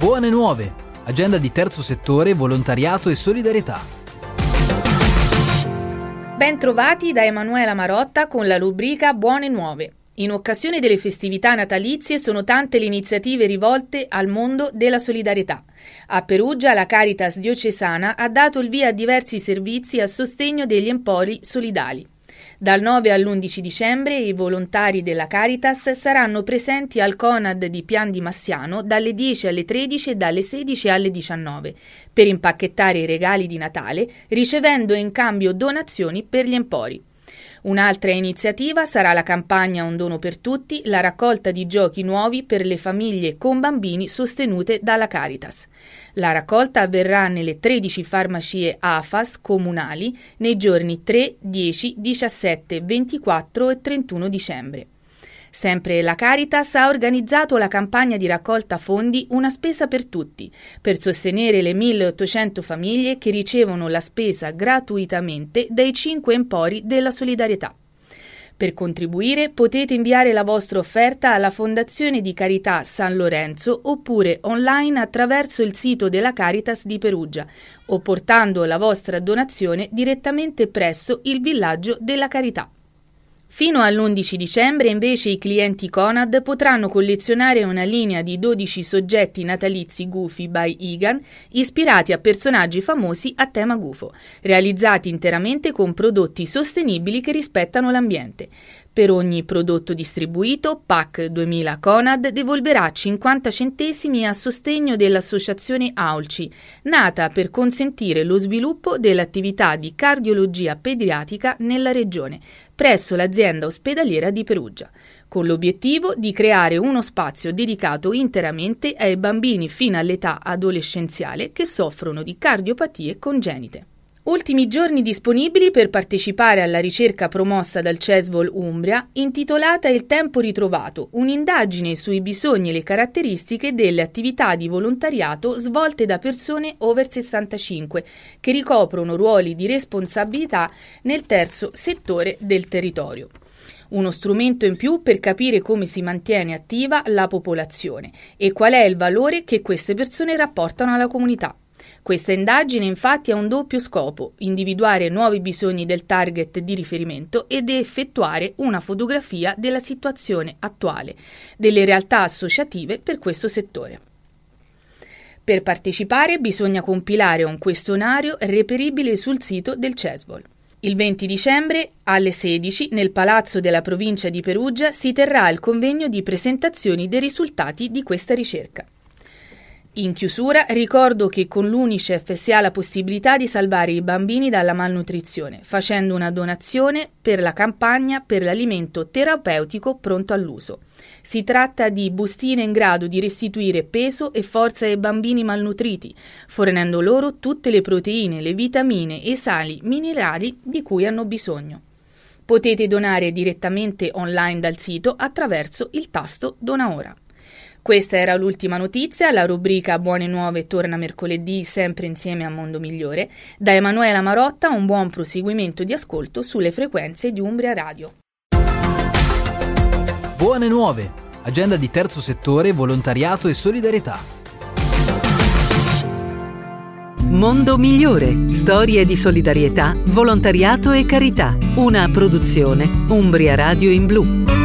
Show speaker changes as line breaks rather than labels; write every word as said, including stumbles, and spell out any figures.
Buone nuove! Agenda di terzo settore, volontariato e solidarietà.
Ben trovati da Emanuela Marotta con la rubrica Buone nuove. In occasione delle festività natalizie sono tante le iniziative rivolte al mondo della solidarietà. A Perugia la Caritas diocesana ha dato il via a diversi servizi a sostegno degli empori solidali. Dal nove all'undici dicembre i volontari della Caritas saranno presenti al Conad di Pian di Massiano dalle dieci alle tredici e dalle sedici alle diciannove per impacchettare i regali di Natale, ricevendo in cambio donazioni per gli empori. Un'altra iniziativa sarà la campagna Un dono per tutti, la raccolta di giochi nuovi per le famiglie con bambini sostenute dalla Caritas. La raccolta avverrà nelle tredici farmacie A F A S comunali nei giorni tre, dieci, diciassette, ventiquattro e trentuno dicembre. Sempre la Caritas ha organizzato la campagna di raccolta fondi Una spesa per tutti, per sostenere le milleottocento famiglie che ricevono la spesa gratuitamente dai cinque empori della solidarietà. Per contribuire potete inviare la vostra offerta alla Fondazione di Carità San Lorenzo oppure online attraverso il sito della Caritas di Perugia o portando la vostra donazione direttamente presso il villaggio della Carità. Fino all'undici dicembre invece i clienti Conad potranno collezionare una linea di dodici soggetti natalizi Goofy by Egan ispirati a personaggi famosi a tema gufo, realizzati interamente con prodotti sostenibili che rispettano l'ambiente. Per ogni prodotto distribuito, P A C duemila Conad devolverà cinquanta centesimi a sostegno dell'associazione AULCI, nata per consentire lo sviluppo dell'attività di cardiologia pediatrica nella regione, presso l'azienda ospedaliera di Perugia, con l'obiettivo di creare uno spazio dedicato interamente ai bambini fino all'età adolescenziale che soffrono di cardiopatie congenite. Ultimi giorni disponibili per partecipare alla ricerca promossa dal CESVOL Umbria, intitolata Il tempo ritrovato, un'indagine sui bisogni e le caratteristiche delle attività di volontariato svolte da persone over sessantacinque, che ricoprono ruoli di responsabilità nel terzo settore del territorio. Uno strumento in più per capire come si mantiene attiva la popolazione e qual è il valore che queste persone rapportano alla comunità. Questa indagine infatti ha un doppio scopo: individuare nuovi bisogni del target di riferimento ed effettuare una fotografia della situazione attuale delle realtà associative per questo settore. Per partecipare bisogna compilare un questionario reperibile sul sito del CESVOL. Il venti dicembre alle sedici nel Palazzo della Provincia di Perugia si terrà il convegno di presentazioni dei risultati di questa ricerca. In chiusura ricordo che con l'Unicef si ha la possibilità di salvare i bambini dalla malnutrizione, facendo una donazione per la campagna per l'alimento terapeutico pronto all'uso. Si tratta di bustine in grado di restituire peso e forza ai bambini malnutriti, fornendo loro tutte le proteine, le vitamine e sali minerali di cui hanno bisogno. Potete donare direttamente online dal sito attraverso il tasto Dona Ora. Questa era l'ultima notizia, la rubrica Buone Nuove torna mercoledì sempre insieme a Mondo Migliore. Da Emanuela Marotta un buon proseguimento di ascolto sulle frequenze di Umbria Radio.
Buone Nuove, agenda di terzo settore, volontariato e solidarietà.
Mondo Migliore, storie di solidarietà, volontariato e carità. Una produzione Umbria Radio in Blu.